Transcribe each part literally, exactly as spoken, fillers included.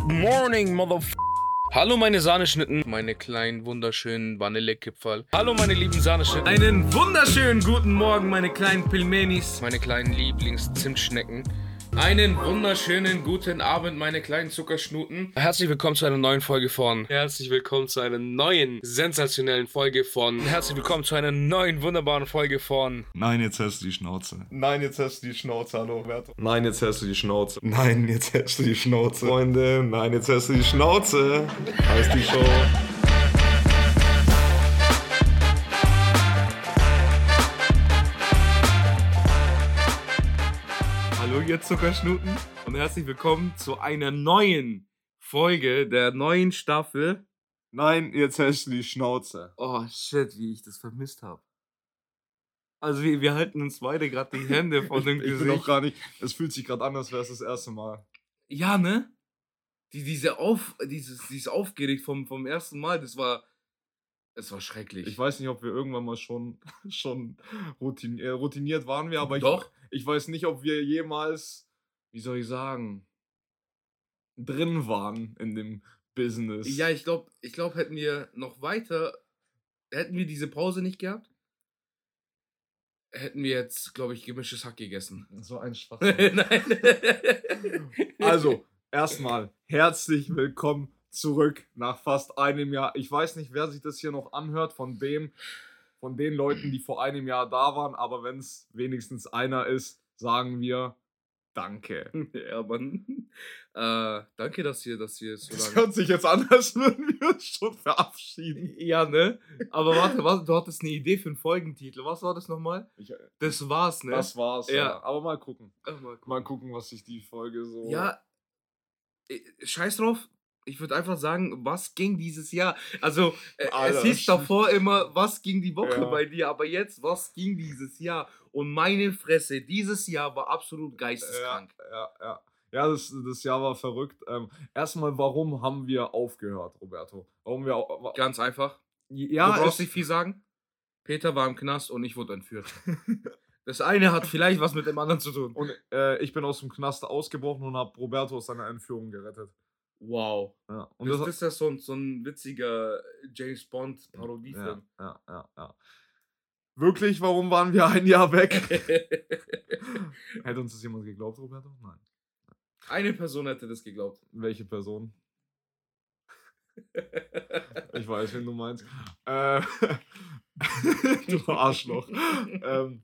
morning, motherf... Hallo meine Sahneschnitten, meine kleinen wunderschönen Vanillekipferl. Hallo meine lieben Sahneschnitten. Einen wunderschönen guten Morgen, meine kleinen Pilmenis, meine kleinen Lieblings-Zimtschnecken. Einen wunderschönen guten Abend, meine kleinen Zuckerschnuten. Herzlich willkommen zu einer neuen Folge von... Herzlich willkommen zu einer neuen, sensationellen Folge von... Herzlich willkommen zu einer neuen, wunderbaren Folge von... Nein, jetzt hast du die Schnauze. Nein, jetzt hast du die Schnauze, hallo Roberto. Nein, jetzt hast du die Schnauze. Nein, jetzt hast du die Schnauze. Freunde, nein, jetzt hast du die Schnauze. Heißt die Show. Hallo ihr Zuckerschnuten und herzlich willkommen zu einer neuen Folge der neuen Staffel. Nein, jetzt hast du die Schnauze. Oh shit, wie ich das vermisst habe. Also wir, wir halten uns beide gerade die Hände vor dem ich, ich Gesicht. bin auch gar nicht, es fühlt sich gerade an, als wäre es das erste Mal. Ja, ne? Die, diese Auf, dieses, dieses aufgeregt vom, vom ersten Mal, das war, es war schrecklich. Ich weiß nicht, ob wir irgendwann mal schon, schon routiniert, äh, routiniert waren wir, aber ich, Doch. ich weiß nicht, ob wir jemals, wie soll ich sagen, drin waren in dem Business. Ja, ich glaube, ich glaub, hätten wir noch weiter, hätten wir diese Pause nicht gehabt, hätten wir jetzt, glaube ich, gemischtes Hack gegessen. So ein Spaß. Nein. Also, erstmal herzlich willkommen zurück nach fast einem Jahr. Ich weiß nicht, wer sich das hier noch anhört von dem, von den Leuten, die vor einem Jahr da waren, aber wenn es wenigstens einer ist, sagen wir Danke. Ja, Mann. Äh, danke, dass ihr, dass ihr so Das lange... hört sich jetzt an, als würden wir uns schon verabschieden. Ja, ne? Aber warte, warte, du hattest eine Idee für einen Folgentitel. Was war das nochmal? Ich, Das war's, ne? das war's, ja. Ja. Aber mal gucken. Ach, mal gucken. Mal gucken, was sich die Folge so... Ja, äh, scheiß drauf. Ich würde einfach sagen, was ging dieses Jahr? Also, äh, Alter, es hieß stimmt. davor immer, was ging die Woche Ja. bei dir? Aber jetzt, was ging dieses Jahr? Und meine Fresse, dieses Jahr war absolut geisteskrank. Ja, ja, ja. Ja, das, das Jahr war verrückt. Ähm, erstmal, warum haben wir aufgehört, Roberto? Warum wir... au- Ganz einfach. Ja, du brauchst es- nicht viel sagen. Peter war im Knast und ich wurde entführt. Das eine hat vielleicht was mit dem anderen zu tun. Und äh, ich bin aus dem Knast ausgebrochen und habe Roberto aus seiner Entführung gerettet. Wow. Ja, und Das, das, das ist ja so ein, so ein witziger James ja, Bond-Parodiefilm. ja, ja, ja. Wirklich, warum waren wir ein Jahr weg? Hätte uns das jemand geglaubt, Roberto? Nein. Eine Person hätte das geglaubt. Welche Person? Ich weiß, wen du meinst. Äh, du Arschloch. ähm,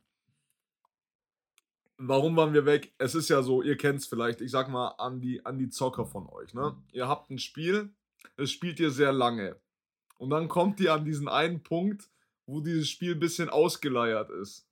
warum waren wir weg? Es ist ja so, ihr kennt es vielleicht, ich sag mal an die, an die Zocker von euch. Ne? Ihr habt ein Spiel, das spielt ihr sehr lange. Und dann kommt ihr an diesen einen Punkt, wo dieses Spiel ein bisschen ausgeleiert ist.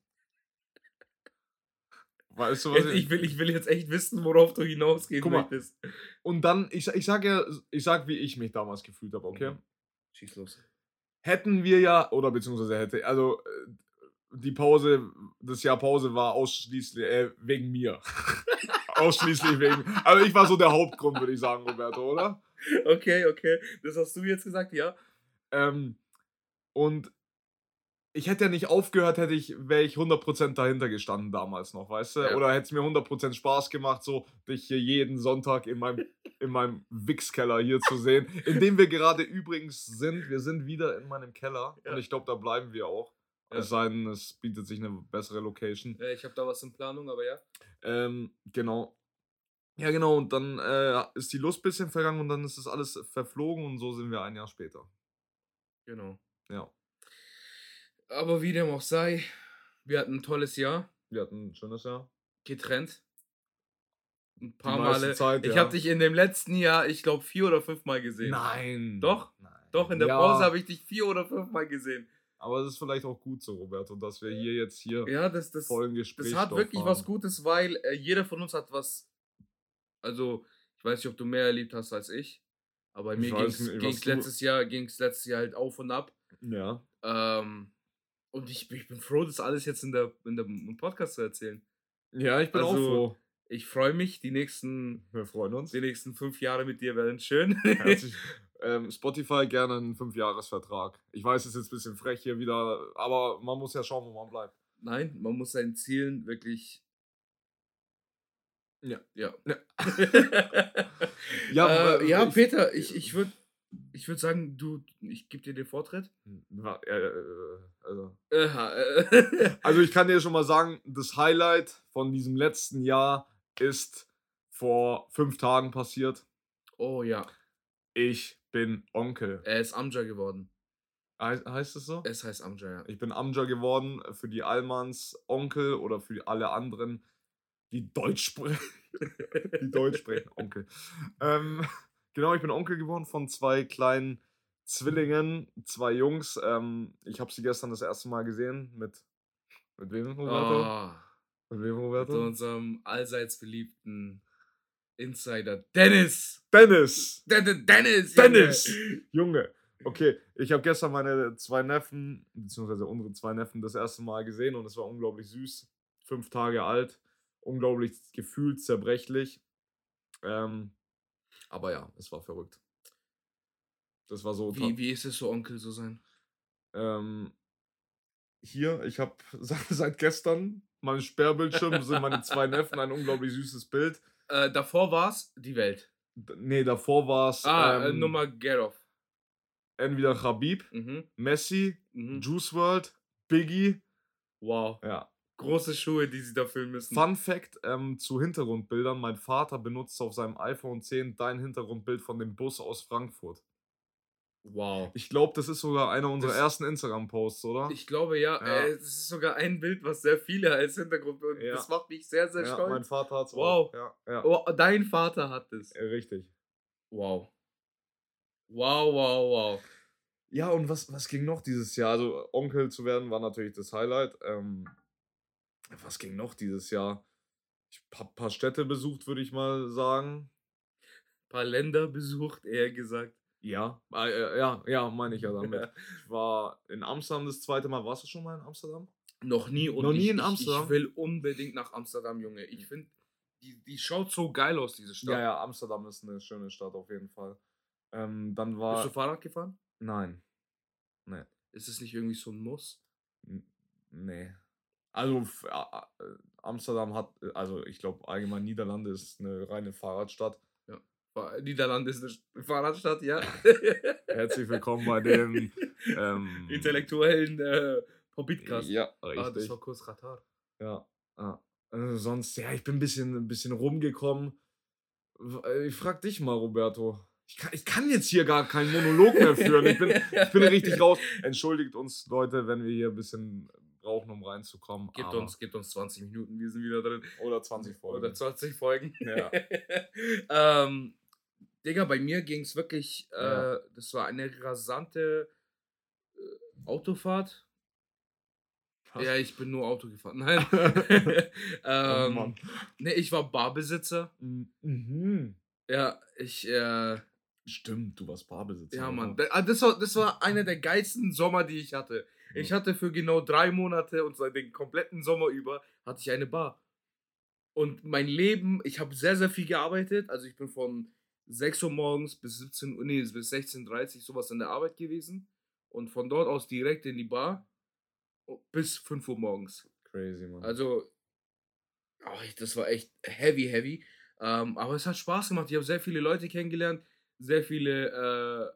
Weißt du, was Ich will, ich will jetzt echt wissen, worauf du hinausgehen Guck mal. möchtest. Und dann, ich, ich sag ja, ich sag, wie ich mich damals gefühlt habe, okay? Schieß los. Hätten wir ja, oder beziehungsweise hätte, also äh, die Pause, das Jahr Pause war ausschließlich äh, wegen mir. Ausschließlich wegen, also ich war so der Hauptgrund, würde ich sagen, Roberto, oder? Okay, okay. Das hast du jetzt gesagt, ja? Ähm, und ich hätte ja nicht aufgehört, hätte ich, wäre ich hundert Prozent dahinter gestanden damals noch, weißt du? Ja. Oder hätte es mir hundert Prozent Spaß gemacht, so dich hier jeden Sonntag in meinem, in meinem Wichskeller hier zu sehen, in dem wir gerade übrigens sind. Wir sind wieder in meinem Keller Ja. und ich glaube, da bleiben wir auch. Ja. Es sei denn, es bietet sich eine bessere Location. Ja, ich habe da was in Planung, aber ja. Ähm, genau. Ja, genau, und dann äh, ist die Lust ein bisschen vergangen und dann ist das alles verflogen und so sind wir ein Jahr später. Genau. Ja, Aber wie dem auch sei, wir hatten ein tolles Jahr, wir hatten ein schönes Jahr. getrennt. Ein paar Die meiste Male. Zeit, ich ja. habe dich in dem letzten Jahr, ich glaube, vier oder fünf Mal gesehen. Nein. Doch? Nein. Doch, in der Ja, Pause habe ich dich vier oder fünf Mal gesehen. Aber es ist vielleicht auch gut so, Roberto, dass wir hier jetzt hier Ja, das, das, vollen Gespräch das hat wirklich was Gutes, weil äh, jeder von uns hat was. Also, ich weiß nicht, ob du mehr erlebt hast als ich. Aber bei Ich mir weiß ging nicht, was es du- letztes Jahr, ging's letztes Jahr halt auf und ab. Ja. Ähm, und ich, ich bin froh, das alles jetzt in der, in der im Podcast zu erzählen. Ja, ich bin auch Also, froh. Ich freue mich, die nächsten, Wir freuen uns. die nächsten fünf Jahre mit dir werden schön. Herzlich, ähm, Spotify gerne einen Fünfjahresvertrag. Ich weiß, es ist jetzt ein bisschen frech hier wieder, aber man muss ja schauen, wo man bleibt. Nein, man muss seinen Zielen wirklich. Ja. Ja. Ja. Ja, äh, äh, ja ich- Peter, ich, ich würde ich würd sagen, du, ich gebe dir den Vortritt. Ja, äh, äh, also. Aha, äh, also ich kann dir schon mal sagen, das Highlight von diesem letzten Jahr ist vor fünf Tagen passiert. oh ja, Ich bin Onkel. er ist Amja geworden. Heißt, heißt es so? Es heißt Amja, ja. Ich bin Amja geworden, für die Allmanns Onkel oder für alle anderen, die Deutsch sprechen. die Deutsch sprechen, Onkel. Ähm, genau, ich bin Onkel geworden von zwei kleinen Zwillingen, zwei Jungs. Ähm, ich habe sie gestern das erste Mal gesehen mit, mit wem, Roberto? Oh, Mit wem, mit Roberto? unserem allseits beliebten Insider Dennis. Dennis! De De Dennis! Dennis! Junge. Junge! Okay, ich habe gestern meine zwei Neffen, beziehungsweise unsere zwei Neffen das erste Mal gesehen und es war unglaublich süß. Fünf Tage alt, unglaublich gefühlt, zerbrechlich. Ähm, aber ja, es war verrückt. Das war so. Wie, wie ist es so, Onkel zu sein? Ähm, hier, ich habe seit gestern mein Sperrbildschirm, sind meine zwei Neffen, ein unglaublich süßes Bild. Äh, davor war's die Welt. D- Nee, davor war es Ah, äh, ähm, Nummer Gerov. entweder Khabib, Mhm. Messi, Mhm. Juice world, Biggie. Wow. Ja. Große Schuhe, die sie da füllen müssen. Fun Fact ähm, zu Hintergrundbildern: Mein Vater benutzt auf seinem iPhone zehn dein Hintergrundbild von dem Bus aus Frankfurt. Wow. Ich glaube, das ist sogar einer unserer Das- ersten Instagram-Posts, oder? Ich glaube ja, Ja. äh, es ist sogar ein Bild, was sehr viele als Hintergrund und Ja. das macht mich sehr, sehr ja, stolz. mein Vater hat's Wow. auch. Ja, ja. Oh, dein Vater hat es. Äh, Richtig. Wow. Wow, wow, wow. Ja, und was, was ging noch dieses Jahr? Also, Onkel zu werden war natürlich das Highlight. Ähm, was ging noch dieses Jahr? Ich habe ein paar Städte besucht, würde ich mal sagen. Ein paar Länder besucht, eher gesagt. Ja, äh, äh, ja, ja, meine ich ja damit. Ich war in Amsterdam das zweite Mal. Warst du schon mal in Amsterdam? Noch nie und Noch nie ich, in ich, Amsterdam? ich will unbedingt nach Amsterdam, Junge. Ich finde, die, die schaut so geil aus, diese Stadt. Ja, ja, Amsterdam ist eine schöne Stadt auf jeden Fall. Ähm, dann Bist war. du Fahrrad gefahren? Nein. Nee. Ist es nicht irgendwie so ein Muss? N- Nee. Also f- a- a- äh, Amsterdam hat, äh, also ich glaube allgemein Niederlande ist eine reine Fahrradstadt. Fa- Niederlande ist eine Fahrradstadt, ja. Herzlich willkommen bei dem ähm, intellektuellen äh, Podcast. Ja, Ah, richtig. das war kurz Katar. Ja. Ah. Äh, sonst, ja, ich bin ein bisschen, ein bisschen rumgekommen. W- äh, Ich frag dich mal, Roberto. Ich kann, ich kann jetzt hier gar keinen Monolog mehr führen. Ich bin, ich bin richtig raus. Entschuldigt uns, Leute, wenn wir hier ein bisschen brauchen, um reinzukommen. Gibt aber- uns, gibt uns zwanzig Minuten, wir sind wieder drin. Oder zwanzig Folgen. Oder zwanzig Folgen. Ja. ähm, Digga, bei mir ging es wirklich, äh, Ja. das war eine rasante äh, Autofahrt. Was? Ja, ich bin nur Auto gefahren. Nein. Oh ähm, Mann. nee, ich war Barbesitzer. Mhm. Ja, ich, äh, Stimmt, du warst Barbesitzer. ja, oder? Mann. Da- ah, Das war, das war einer der geilsten Sommer, die ich hatte. Ich Ja. hatte für genau drei Monate und seit den kompletten Sommer über hatte ich eine Bar. Und mein Leben, ich habe sehr, sehr viel gearbeitet. Also ich bin von sechs Uhr morgens bis siebzehn Uhr, nee, bis sechzehn Uhr dreißig sowas in der Arbeit gewesen. Und von dort aus direkt in die Bar bis fünf Uhr morgens. Crazy, Mann. Also, oh, ich- das war echt heavy, heavy. Ähm, aber es hat Spaß gemacht. Ich habe sehr viele Leute kennengelernt, sehr viele äh,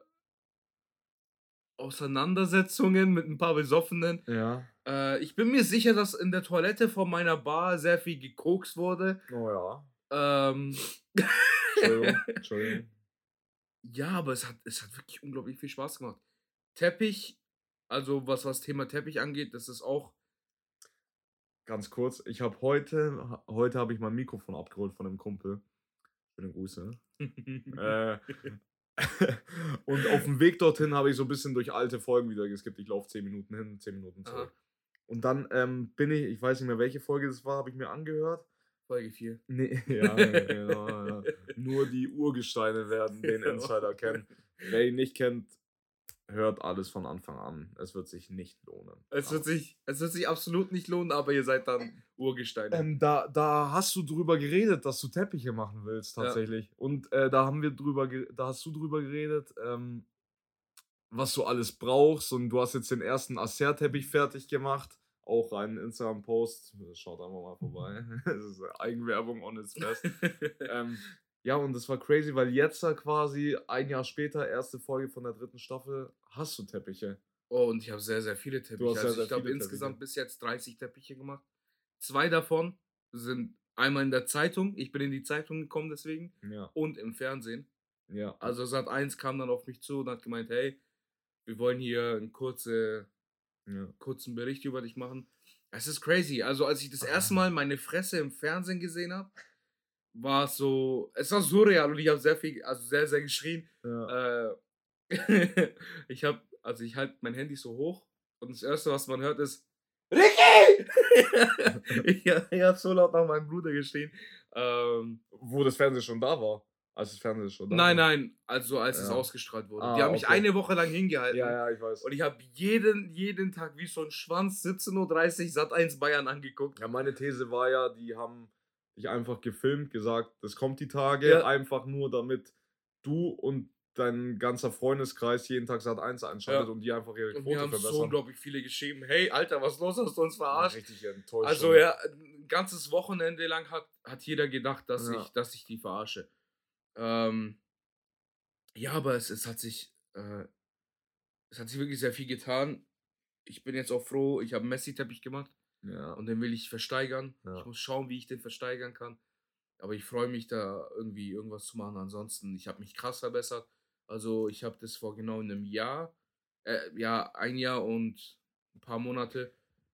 Auseinandersetzungen mit ein paar Besoffenen. ja. Äh, ich bin mir sicher, dass in der Toilette von meiner Bar sehr viel gekokst wurde. Oh ja. Ähm, Entschuldigung. Entschuldigung. ja, aber es hat, es hat wirklich unglaublich viel Spaß gemacht. Teppich, also was was Thema Teppich angeht, das ist auch. Ganz kurz, ich habe heute, ha- heute habe ich mein Mikrofon abgeholt von einem Kumpel. Schöne Grüße. äh, und auf dem Weg dorthin habe ich so ein bisschen durch alte Folgen wieder geskippt. Ich laufe zehn Minuten hin, zehn Minuten zurück. Aha. Und dann ähm, bin ich, ich weiß nicht mehr, welche Folge das war, habe ich mir angehört. Folge vier. Nee, ja, genau, ja. Nur die Urgesteine werden den Insider kennen. Wer ihn nicht kennt, hört alles von Anfang an. Es wird sich nicht lohnen. Es wird, sich, es wird sich absolut nicht lohnen, aber ihr seid dann Urgesteine. Ähm, da, da hast du drüber geredet, dass du Teppiche machen willst, Ja. tatsächlich. Und äh, da haben wir drüber, ge- da hast du drüber geredet, ähm, was du alles brauchst. Und du hast jetzt den ersten Acer-Teppich fertig gemacht. Auch einen Instagram-Post. Schaut einfach mal vorbei. Das ist Eigenwerbung on its best. ähm, Ja, und das war crazy, weil jetzt da quasi ein Jahr später, erste Folge von der dritten Staffel, hast du Teppiche. Oh, und ich habe sehr, sehr viele Teppiche. hast sehr, Also sehr ich glaube viele insgesamt Teppiche. bis jetzt dreißig Teppiche gemacht. Zwei davon sind einmal in der Zeitung. Ich bin in die Zeitung gekommen deswegen. Ja, Und im Fernsehen. ja. Also Sat eins kam dann auf mich zu und hat gemeint, hey, wir wollen hier einen kurze, ja. kurzen Bericht über dich machen. Es ist crazy. Also als ich das erste Mal meine Fresse im Fernsehen gesehen habe, war es so, es war surreal und ich habe sehr viel, also sehr, sehr geschrien. ja. Äh, ich habe, also ich halte mein Handy so hoch und das erste, was man hört, ist Ricky! ich ich habe so laut nach meinem Bruder geschrien. Ähm, Wo das Fernsehen schon da war. Als das Fernsehen schon da nein, war. nein, also als es Ja. ausgestrahlt wurde. Ah, Die haben mich okay. eine Woche lang hingehalten. Ja, ja, ich weiß. Und ich habe jeden, jeden Tag wie so ein Schwanz siebzehn Uhr dreißig Sat eins Bayern angeguckt. Ja, meine These war ja, die haben dich einfach gefilmt, gesagt, das kommt die Tage, Ja. einfach nur damit du und dein ganzer Freundeskreis jeden Tag Sat eins einschaltet Ja. und die einfach ihre Und Quote mir haben so verbessern. unglaublich viele geschrieben, hey, Alter, was los, hast du uns Ja, verarscht? richtig enttäuscht. Also ja, ein ganzes Wochenende lang hat, hat jeder gedacht, dass, Ja. ich, dass ich die verarsche. Ähm, ja, aber es, es hat sich äh, es hat sich wirklich sehr viel getan. Ich bin jetzt auch froh, ich habe einen Messi-Teppich gemacht Ja. und den will ich versteigern. Ja. Ich muss schauen, wie ich den versteigern kann. Aber ich freue mich da irgendwie irgendwas zu machen. Ansonsten, ich habe mich krass verbessert. Also ich habe das vor genau einem Jahr, äh, ja, ein Jahr und ein paar Monate.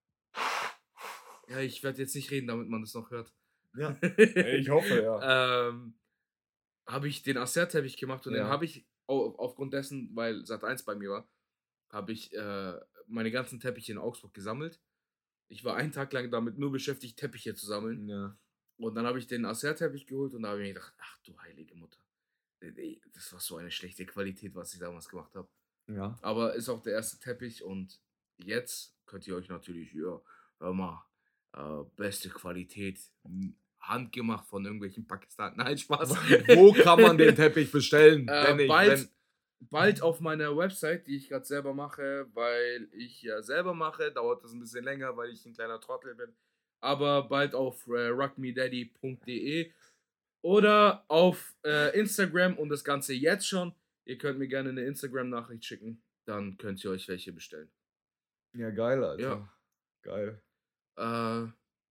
Ja, ich werde jetzt nicht reden, damit man das noch hört. Ja. Ich hoffe, ja. ähm, habe ich den Acer-Teppich gemacht und Ja. den habe ich au- aufgrund dessen, weil Sat eins bei mir war, habe ich äh, meine ganzen Teppiche in Augsburg gesammelt. Ich war einen Tag lang damit nur beschäftigt, Teppiche zu sammeln. Ja. Und dann habe ich den Acer-Teppich geholt und da habe ich mir gedacht, ach du heilige Mutter. Das war so eine schlechte Qualität, was ich damals gemacht habe. Ja. Aber ist auch der erste Teppich und jetzt könnt ihr euch natürlich, ja, hör mal, äh, beste Qualität, m, handgemacht von irgendwelchen Pakistan. Nein, Spaß. Wo kann man den Teppich bestellen? Äh, wenn ich, bald, wenn, bald auf meiner Website, die ich gerade selber mache, weil ich ja selber mache, dauert das ein bisschen länger, weil ich ein kleiner Trottel bin. Aber bald auf äh, rockmedaddy punkt de oder auf äh, Instagram und das Ganze jetzt schon. Ihr könnt mir gerne eine Instagram-Nachricht schicken, dann könnt ihr euch welche bestellen. ja, geil, Alter. Ja. Geil. Äh,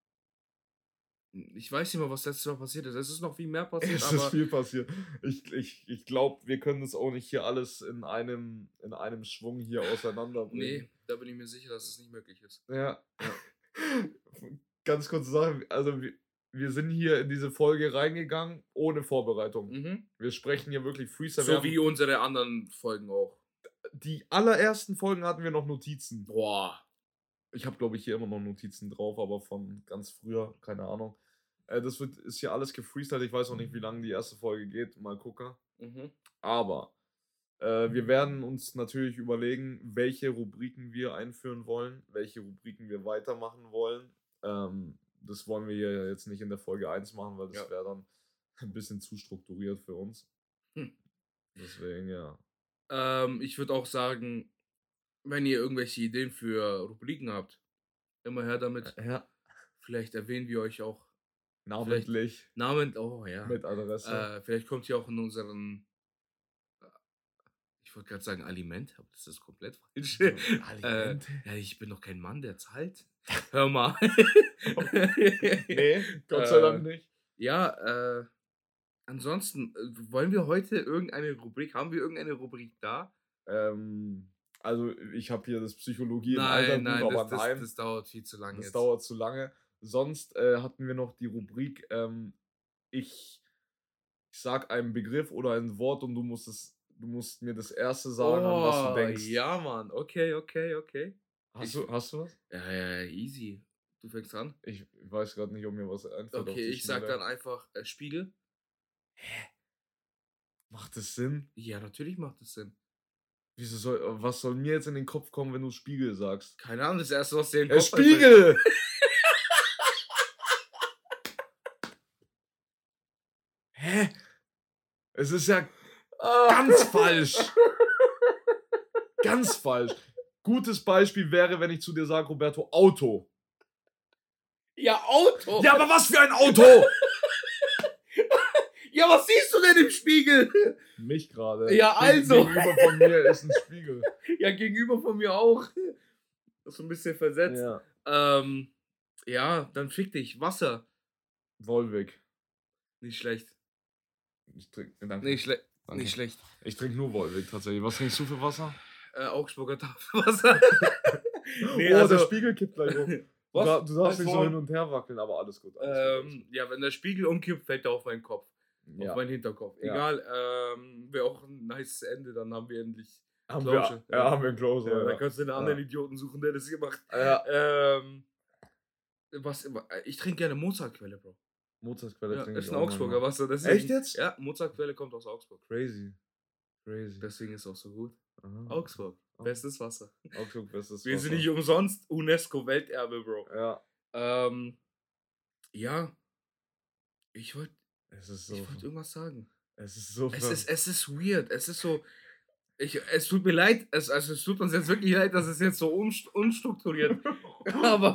ich weiß nicht mal, was letztes Mal passiert ist. Es ist noch viel mehr passiert, Es aber ist viel passiert. Ich, ich, ich glaube, wir können das auch nicht hier alles in einem, in einem Schwung hier auseinanderbringen. nee, da bin ich mir sicher, dass es nicht möglich ist. Ja. Ganz kurze Sache. Also, wir, wir sind hier in diese Folge reingegangen ohne Vorbereitung. Mhm. Wir sprechen hier wirklich Freestyle. Wir So haben- wie unsere anderen Folgen auch. die allerersten Folgen hatten wir noch Notizen. Boah. Ich habe, glaube ich, hier immer noch Notizen drauf, aber von ganz früher, keine Ahnung. Äh, das wird, ist hier alles gefreestylt. Ich weiß auch nicht, wie lange die erste Folge geht. Mal gucken. Mhm. Aber äh, wir werden uns natürlich überlegen, welche Rubriken wir einführen wollen, welche Rubriken wir weitermachen wollen. Ähm, das wollen wir hier jetzt nicht in der Folge eins machen, weil das Ja. wäre dann ein bisschen zu strukturiert für uns. Hm. Deswegen, ja. Ähm, ich würde auch sagen, wenn ihr irgendwelche Ideen für Rubriken habt, immer her damit. Ja. Vielleicht erwähnen wir euch auch Namentlich Namen. Oh ja. mit Adresse. Äh, vielleicht kommt ihr auch in unseren. äh, Ich wollte gerade sagen Aliment, aber das ist komplett falsch. äh, Aliment? ja, ich bin doch kein Mann, der zahlt. Hör mal. Nee, Gott sei Äh, Dank nicht. Ja, äh, ansonsten, äh, wollen wir heute irgendeine Rubrik, haben wir irgendeine Rubrik da? Ähm, also ich habe hier das Psychologie Nein, im nein, Alterbuch, das, aber das, nein, das dauert viel zu lange das jetzt. dauert zu lange. Sonst äh, hatten wir noch die Rubrik, ähm, ich, ich sag einen Begriff oder ein Wort und du musst es, du musst mir das erste sagen, an was du denkst. Oh, ja, Mann, okay, okay, okay. Hast, ich- du, hast du was? Ja, ja, easy. Du fängst an. Ich weiß gerade nicht, ob mir was einfällt. auf Okay, die ich sag Schnelle. dann einfach äh, Spiegel. Macht das Sinn? Ja, natürlich macht das Sinn. Wieso soll, was soll mir jetzt in den Kopf kommen, wenn du Spiegel sagst? Keine Ahnung, das erste, was dir in den Äh, Kopf einfällt. Spiegel! Hä? Es ist ja Ah. ganz falsch. Ganz falsch. Gutes Beispiel wäre, wenn ich zu dir sage, Roberto, Auto. Ja, Auto. Ja, aber was für ein Auto? Ja, was siehst du denn im Spiegel? Mich gerade. Ja, also. Gegenüber von mir ist ein Spiegel. Ja, gegenüber von mir auch. Das ist so ein bisschen versetzt. Ja. Ähm, ja, dann fick dich. Wasser. Volvic. Nicht schlecht. Ich trinke. Danke. Nicht, schle Danke. nicht schlecht. Ich trinke nur Volvic tatsächlich. Was trinkst du für Wasser? Äh, Augsburger Tafelwasser. Nee, oh, also, der Spiegel kippt gleich um. Was? Du, da- du darfst Was nicht so vor? hin und her wackeln, aber alles gut. Alles gut, Ähm, ja, wenn der Spiegel umkippt, fällt er auf meinen Kopf. alles gut. Ja. Auf meinen Hinterkopf. Ja. Egal, ähm, wäre auch ein nice Ende, dann haben wir endlich Haben Closure. wir, ja, haben wir einen Closer. Ja, Ja, dann kannst du einen anderen Ja. Idioten suchen, der das hier macht. ja. Ähm, was, ich trinke gerne Mozartquelle, Bro. Mozartquelle Ja, trinke ist ich ein auch Augsburger manchmal. Wasser. Deswegen, Echt jetzt? Ja, Mozartquelle kommt aus Augsburg. Crazy. Crazy. Deswegen ist es auch so gut. Aha. Augsburg, Oh. bestes Wasser. Augsburg, bestes Wir Wasser. sind nicht umsonst UNESCO-Welterbe, Bro. Ja. Ähm, ja, ich wollte Es ist so. ich wollt irgendwas sagen. Es ist so. Es ist, es ist weird. Es ist so. Ich, es tut mir leid. Es, also es tut uns jetzt wirklich leid, dass es jetzt so unst- unstrukturiert. Aber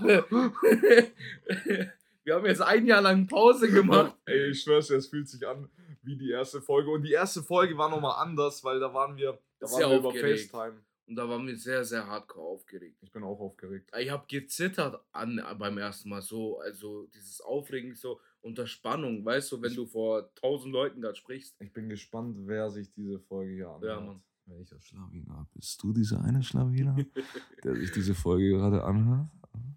wir haben jetzt ein Jahr lang Pause gemacht. Ey, ich schwör's dir, es fühlt sich an wie die erste Folge. Und die erste Folge war nochmal anders, weil da waren wir, da Sehr waren wir über aufgeregt. FaceTime. Und da waren wir sehr, sehr hardcore aufgeregt. Ich bin auch aufgeregt. Ich habe gezittert an, beim ersten Mal so. Also dieses Aufregen so unter Spannung. Weißt du, wenn du vor tausend Leuten gerade sprichst. Ich bin gespannt, wer sich diese Folge hier anhört. Ja, Mann. Welcher Schlawiner? Bist du dieser eine Schlawiner, der sich diese Folge gerade anhört?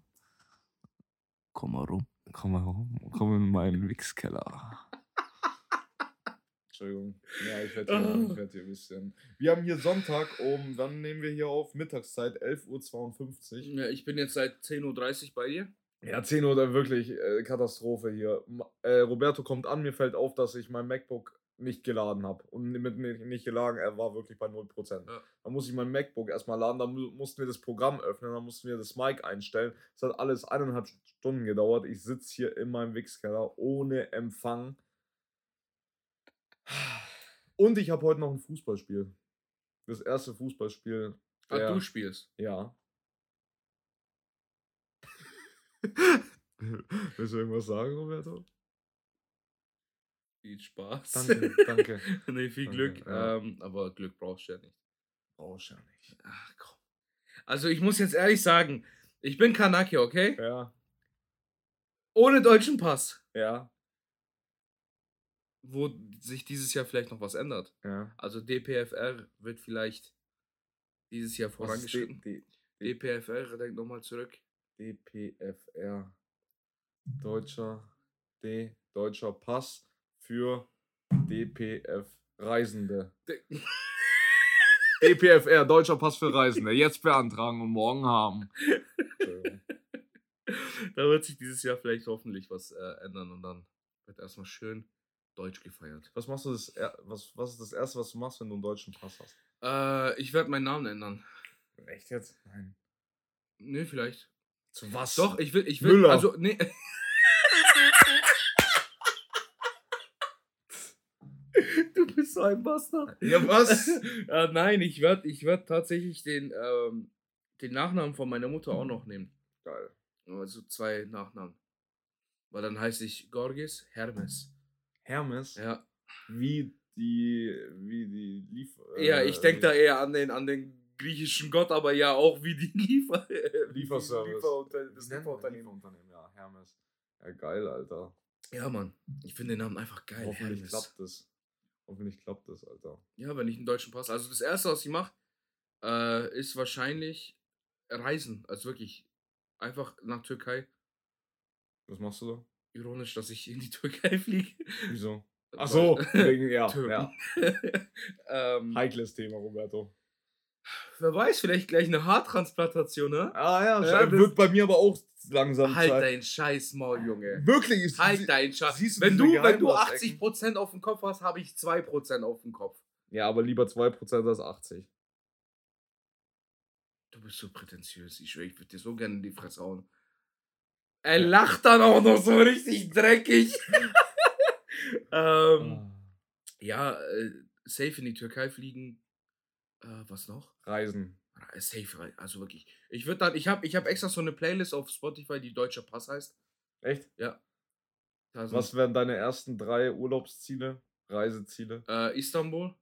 Komm mal rum. Komm mal rum. Komm in meinen Wichskeller. Entschuldigung. Ja, ich werde hier, ich werd hier ein bisschen. Wir haben hier Sonntag um, wann nehmen wir hier auf? Mittagszeit, elf Uhr zweiundfünfzig. Ja, ich bin jetzt seit zehn Uhr dreißig bei dir. Ja, zehn Uhr, dann wirklich äh, Katastrophe hier. Ma- Äh, Roberto kommt an, mir fällt auf, dass ich mein MacBook nicht geladen habe. Und mit nicht, nicht geladen, er war wirklich bei null Prozent. Ja. Dann muss ich mein MacBook erstmal laden, dann mu- mussten wir das Programm öffnen, dann mussten wir das Mic einstellen. Das hat alles eineinhalb Stunden gedauert. Ich sitze hier in meinem Wichskeller ohne Empfang. Und ich habe heute noch ein Fußballspiel. Das erste Fußballspiel. Ah, der- du spielst. Ja. Willst du irgendwas sagen, Roberto? Viel Spaß. Danke, danke. nee, viel Danke, Glück. ja. Ähm, aber Glück brauchst du ja nicht. Brauchst ja nicht. Ach komm. Also ich muss jetzt ehrlich sagen, ich bin Kanake, okay? Ja, Ohne deutschen Pass. ja, Wo sich dieses Jahr vielleicht noch was ändert. ja. Also D P F R wird vielleicht dieses Jahr Was ist vorangeschritten. D- D P F R, denk nochmal zurück. D P F R. Deutscher D. Deutscher Pass für D P F Reisende. D- D P F R, Deutscher Pass für Reisende. Jetzt beantragen und morgen haben. Entschuldigung. Da wird sich dieses Jahr vielleicht hoffentlich was äh, ändern und dann wird erstmal schön Deutsch gefeiert. Was machst du das, er- was, was ist das Erste, was du machst, wenn du einen deutschen Pass hast? Äh, ich werde meinen Namen ändern. Echt jetzt? Nein. Nee, vielleicht. Zu was? Doch, ich will, ich will, Müller. also, nee. Du bist so ein Bastard. Ja, was? äh, nein, ich werde ich werd tatsächlich den, ähm, den Nachnamen von meiner Mutter auch noch nehmen. Geil. Also zwei Nachnamen. Weil dann heiße ich Gorgis Hermes. Hermes? Ja, Wie die, wie die Lief... ja ich denke da eher an den, an den griechischen Gott, aber ja auch wie die Liefer Lieferservice. Lieferunter das Das nennt man Lieferunternehmen. Lieferunternehmen, ja, Hermes. Ja, geil, Alter. Ja, Mann. Ich finde den Namen einfach geil. Hoffentlich Hermes. klappt das. Hoffentlich klappt das, Alter. Ja, wenn ich einen deutschen Pass. Also das erste, was ich mache, äh, ist wahrscheinlich Reisen. Also wirklich einfach nach Türkei. Was machst du da? Ironisch, dass ich in die Türkei fliege. Wieso? Ach so, wegen, ja, Türken. ja. ähm, Heikles Thema, Roberto. wer weiß, vielleicht gleich eine Haartransplantation, ne? Ah ja, Ja, das- wird bei mir aber auch langsam Halt Zeit. dein Scheißmaul, Junge. Wirklich ist Halt dein Scheiß. siehst du Wenn diese du, wenn du Geheimratsecken? achtzig Prozent auf dem Kopf hast, habe ich zwei Prozent auf dem Kopf. Ja, aber lieber zwei Prozent als achtzig. Du bist so prätentiös. Ich schwöre, ich würde dir so gerne in die Fresse hauen. Er lacht dann auch noch so richtig dreckig. ähm, ja, äh, safe in die Türkei fliegen. Äh, was noch? Reisen. Äh, Safe, rei- also wirklich. Ich würde dann, ich habe ich hab extra so eine Playlist auf Spotify, die Deutscher Pass heißt. Echt? Da sind- Was wären deine ersten drei Urlaubsziele? Reiseziele. Äh, Istanbul.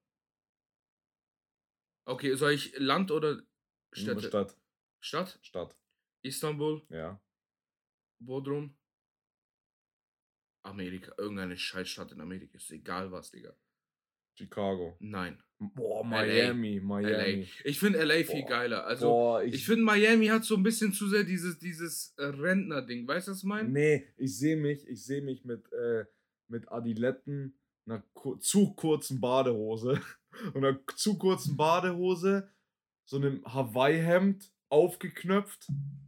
Okay, soll ich Land oder Städte? Stadt. Stadt? Stadt. Istanbul, Ja. Bodrum, Amerika. Irgendeine Scheißstadt in Amerika. Ist egal was, Digga. Chicago. Nein. Boah, L A. Miami. Miami. L A. Ich finde L A viel Boah. geiler. Also, Boah, ich, ich, finde Miami hat so ein bisschen zu sehr dieses, dieses äh, Rentner-Ding. Weißt du, was ich meine? Nee, ich sehe mich, ich sehe mich mit, äh, mit Adiletten, einer ku- zu kurzen Badehose und einer zu kurzen Badehose, so einem Hawaii-Hemd, aufgeknöpft,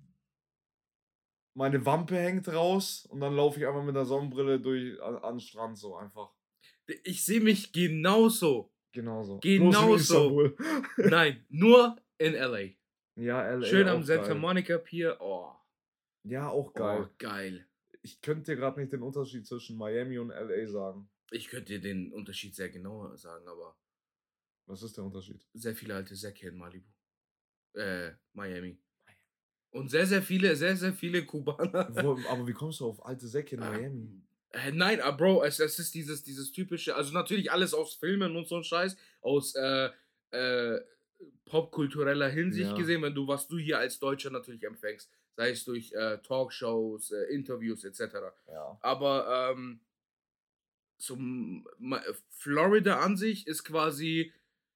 meine Wampe hängt raus und dann laufe ich einfach mit der Sonnenbrille durch an, an den Strand so einfach. Ich sehe mich genauso. Genauso. Genauso. Bloß in Istanbul. Nein, nur in L A. Ja, L A. Schön auch am Santa geil. Monica Pier. Oh, Ja, auch geil. geil. Oh, geil. Ich könnte dir gerade nicht den Unterschied zwischen Miami und L A sagen. Ich könnte dir den Unterschied sehr genau sagen, aber Was ist der Unterschied? sehr viele alte Säcke in Malibu. Äh, Miami. Und sehr, sehr viele, sehr, sehr viele Kubaner. Wo, aber wie kommst du auf alte Säcke in Ah, Miami? Äh, nein, ah, Bro, es, es ist dieses, dieses typische, also natürlich alles aus Filmen und so ein Scheiß, aus äh, äh, popkultureller Hinsicht Ja. gesehen, wenn du, was du hier als Deutscher natürlich empfängst, sei es durch äh, Talkshows, äh, Interviews et cetera. Ja. Aber ähm, so m- ma- Florida an sich ist quasi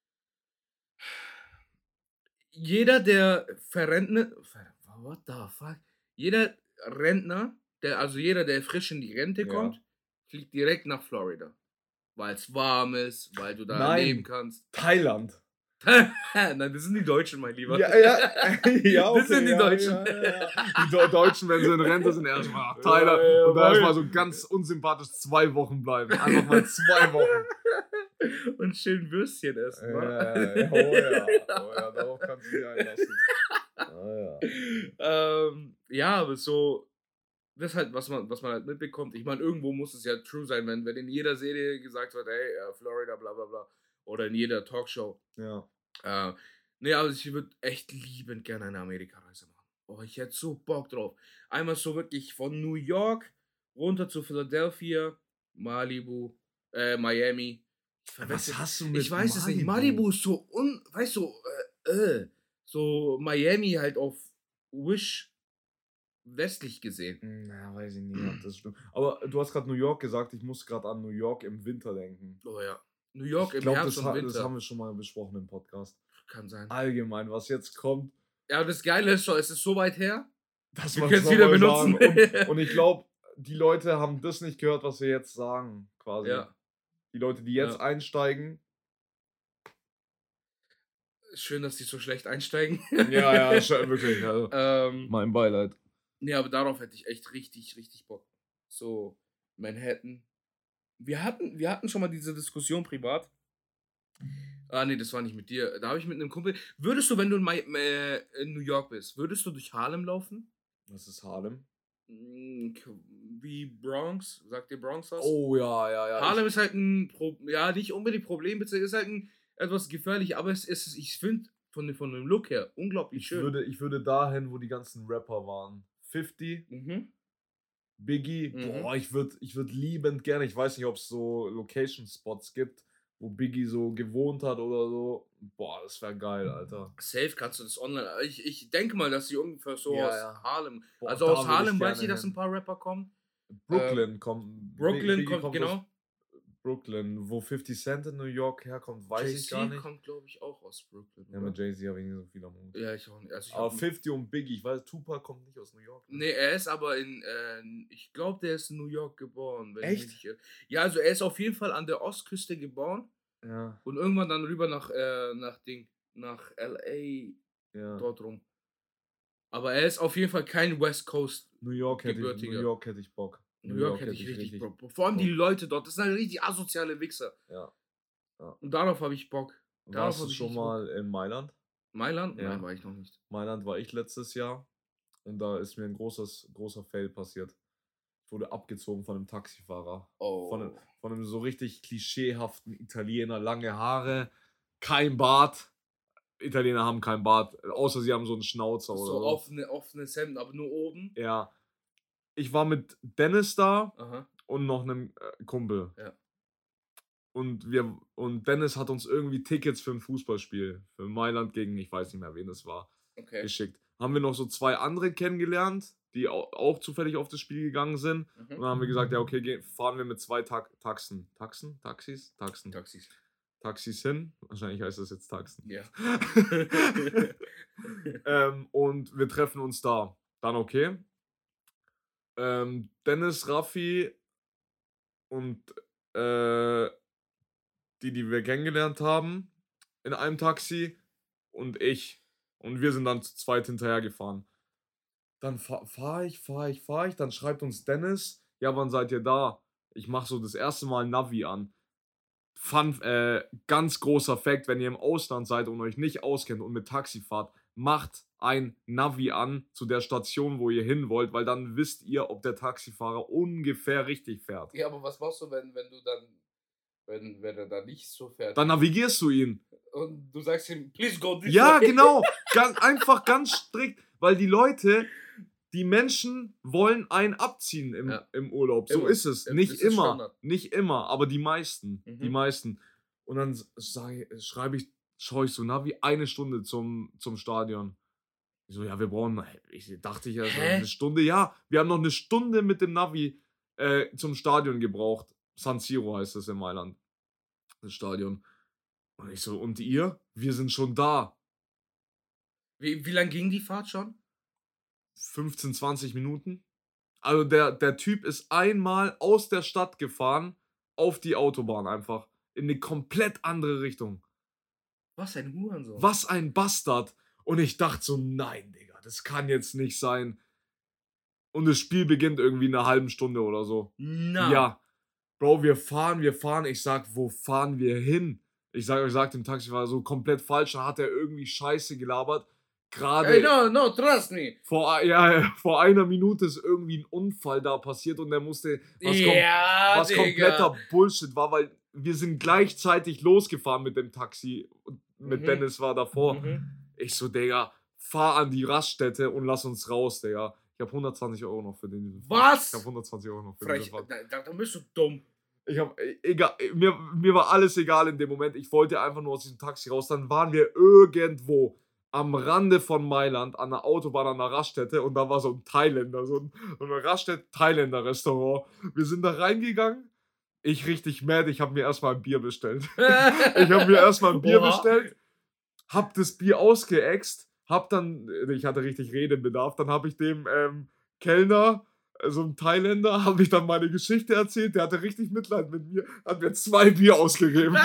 jeder, der verrentnet, ver, what the fuck? Jeder Rentner, der, also jeder, der frisch in die Rente Ja. kommt, fliegt direkt nach Florida. Weil es warm ist, weil du da Nein. leben kannst. Thailand. Nein, das sind die Deutschen, mein Lieber. Ja, ja, ja, okay, Das sind die ja, Deutschen. Ja, ja, ja. Die Do- Deutschen, wenn sie in Rente sind, erstmal nach Thailand Ja, ja, und da weil- erstmal so ganz unsympathisch zwei Wochen bleiben. Einfach mal zwei Wochen. Und schön Würstchen essen, wa? Ja, ja, oh ja, oh ja, darauf kannst du dich einlassen. Ah, ja. ähm, ja, aber so, das ist halt, was man, was man halt mitbekommt. Ich meine, irgendwo muss es ja true sein, wenn, wenn in jeder Serie gesagt wird, hey, äh, Florida, bla bla bla. Oder in jeder Talkshow. Ja. Äh, nee, aber ich würde echt liebend gerne eine Amerikareise machen. Oh, ich hätte so Bock drauf. Einmal so wirklich von New York runter zu Philadelphia, Malibu, äh, Miami. Ich verwechsel- hast du mit Ich weiß es nicht. Malibu ist so un... Weißt du, äh, äh, so Miami halt auf Wish westlich gesehen. Na, weiß ich nicht, ob das stimmt. Aber du hast gerade New York gesagt, ich muss gerade an New York im Winter denken. Oh ja. New York Ich im glaube, Herbst das, und ha- das Winter. haben wir schon mal besprochen im Podcast. Kann sein. Allgemein, was jetzt kommt, Ja, aber das Geile ist schon, es ist so weit her. das Wir man können's noch wieder mal benutzen. sagen. Und, und ich glaube, die Leute haben das nicht gehört, was wir jetzt sagen, quasi. Ja. Die Leute, die jetzt Ja. einsteigen. Schön, dass die so schlecht einsteigen. Ja, ja, schon, wirklich. Also, ähm, mein Beileid. nee, aber darauf hätte ich echt richtig, richtig Bock. So, Manhattan. Wir hatten, wir hatten schon mal diese Diskussion privat. Ah, nee, das war nicht mit dir. Da habe ich mit einem Kumpel. Würdest du, wenn du in, Mai, äh, in New York bist, würdest du durch Harlem laufen? Was ist Harlem? Mm, k- Wie Bronx? Sagt dir Bronx was? Oh, ja, ja, ja. Harlem ist halt ein, Pro ja, nicht unbedingt Problembezirk, ist halt ein etwas gefährlich, aber es ist, ich finde, von, dem- von dem Look her unglaublich Ich schön. würde, ich würde dahin, wo die ganzen Rapper waren. fifty, Mhm. Biggie. Mhm. Boah, ich würde ich würd liebend gerne, ich weiß nicht, ob es so Location-Spots gibt, wo Biggie so gewohnt hat oder so. Boah, das wäre geil, Alter. Safe kannst du das online. Ich, ich denke mal, dass sie ungefähr so Ja, aus ja. Harlem. Boah, also da aus würd ich Harlem weiß gerne ich, dass hin. ein paar Rapper kommen. Brooklyn kommt. Brooklyn Biggie kommt, aus genau. Brooklyn, wo fifty Cent in New York herkommt, weiß ich gar Jay-Z nicht. kommt, glaube ich, auch aus Brooklyn. Ja, oder? mit Jay-Z habe ich nicht so viel am Hut. Ja, ich auch nicht. Also ich Aber hab, fifty und Biggie, ich weiß, Tupac kommt nicht aus New York. ne? nee, er ist aber in, äh, ich glaube, der ist in New York geboren. Wenn ich mich Echt? nicht irre. Ja, also er ist auf jeden Fall an der Ostküste geboren Ja, und irgendwann dann rüber nach, äh, nach Ding, nach L A, ja. dort rum. Aber er ist auf jeden Fall kein West Coast. New York hätte ich, Gebürtiger. New York hätte ich Bock. New York hätte ich richtig Bock. Vor allem die Leute dort, das sind halt richtig asoziale Wichser. Ja. Und darauf habe ich Bock. Darauf Warst hab du ich schon richtig Bock. mal in Mailand? Mailand? Ja. Nein, war ich noch nicht. Mailand war ich letztes Jahr und da ist mir ein großes, großer Fail passiert. Ich wurde abgezogen von einem Taxifahrer. Oh. Von, einem, von einem so richtig klischeehaften Italiener, lange Haare, kein Bart. Italiener haben kein Bart, außer sie haben so einen Schnauzer oder so so. offene, offenes Hemd, aber nur oben. Ja. Ich war mit Dennis da Aha. und noch einem äh, Kumpel. Ja. und, wir, und Dennis hat uns irgendwie Tickets für ein Fußballspiel, für Mailand gegen, ich weiß nicht mehr, wen es war, Okay. geschickt. Haben wir noch so zwei andere kennengelernt, die auch, auch zufällig auf das Spiel gegangen sind. Mhm. Und dann haben wir gesagt, ja okay, gehen, fahren wir mit zwei Ta- Taxen. Taxen? Taxis? Taxen. Taxis. Taxis hin. Wahrscheinlich heißt das jetzt Taxen. Ja. ähm, und wir treffen uns da. Dann okay. Ähm, Dennis, Raffi und äh, die, die wir kennengelernt haben, in einem Taxi und ich. Und wir sind dann zu zweit hinterhergefahren. Dann fahre fahr ich, fahre ich, fahre ich. Dann schreibt uns Dennis, ja, wann seid ihr da? Ich mache so das erste Mal Navi an. Fun, äh, ganz großer Fact, wenn ihr im Ausland seid und euch nicht auskennt und mit Taxi fahrt, macht ein Navi an zu der Station, wo ihr hin wollt, weil dann wisst ihr, ob der Taxifahrer ungefähr richtig fährt. Ja, aber was machst du, wenn, wenn du dann, wenn, wenn er da nicht so fährt? Dann navigierst du ihn. Und du sagst ihm, please go this Ja, way. genau. Ganz, einfach ganz strikt, weil die Leute, die Menschen wollen einen abziehen im, Ja. im Urlaub. So Immer. ist es. Ja, Nicht das ist immer. Standard. Nicht immer, aber die meisten. Mhm. Die meisten. Und dann sag, schreibe ich, schaue ich so Navi, eine Stunde zum, zum Stadion. Ich so, ja, wir brauchen, ich dachte ich, also Hä? eine Stunde, ja, wir haben noch eine Stunde mit dem Navi äh, zum Stadion gebraucht. San Siro heißt es in Mailand. Das Stadion. Und ich so, und ihr? Wir sind schon da. Wie, wie lang ging die Fahrt schon? fünfzehn, zwanzig Minuten. Also der, der Typ ist einmal aus der Stadt gefahren auf die Autobahn einfach. In eine komplett andere Richtung. Was ein Hurensohn. Was ein Bastard. Und ich dachte so, nein, Digga, das kann jetzt nicht sein. Und das Spiel beginnt irgendwie in einer halben Stunde oder so. Na. Ja. Bro, wir fahren, wir fahren. Ich sag, wo fahren wir hin? Ich sag, ich sag dem Taxifahrer so komplett falsch. Dann hat er irgendwie Scheiße gelabert. Gerade Hey, no, no, trust me. vor, ja, ja, vor einer Minute ist irgendwie ein Unfall da passiert und er musste, was, kom Ja, was Digga. kompletter Bullshit war, weil wir sind gleichzeitig losgefahren mit dem Taxi und mit Mhm. Dennis war davor. Mhm. Ich so, Digga, fahr an die Raststätte und lass uns raus, Digga. Ich habe hundertzwanzig Euro noch für den. Was? Ich habe hundertzwanzig Euro noch für Frech, diese Fahrt. da, da, da bist du dumm. Ich hab, egal, mir, mir war alles egal in dem Moment. Ich wollte einfach nur aus diesem Taxi raus. Dann waren wir irgendwo am Rande von Mailand, an der Autobahn, an der Raststätte. Und da war so ein Thailänder, so ein, so ein Raststätte-Thailänder-Restaurant. Wir sind da reingegangen. Ich richtig mad, ich habe mir erstmal ein Bier bestellt. Ich habe mir erstmal ein Bier Oha. bestellt, hab das Bier ausgeäxt, hab dann, ich hatte richtig Redebedarf, dann habe ich dem ähm, Kellner, äh, so einem Thailänder, habe ich dann meine Geschichte erzählt, der hatte richtig Mitleid mit mir, hat mir zwei Bier ausgegeben.